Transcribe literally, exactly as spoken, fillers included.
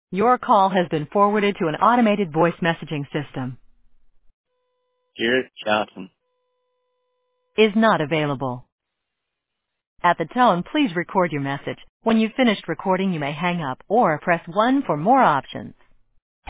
Your call has been forwarded to an automated voice messaging system. Garrett Johnson. Is not available. At the tone, please record your message. When you've finished recording, you may hang up or press one for more options.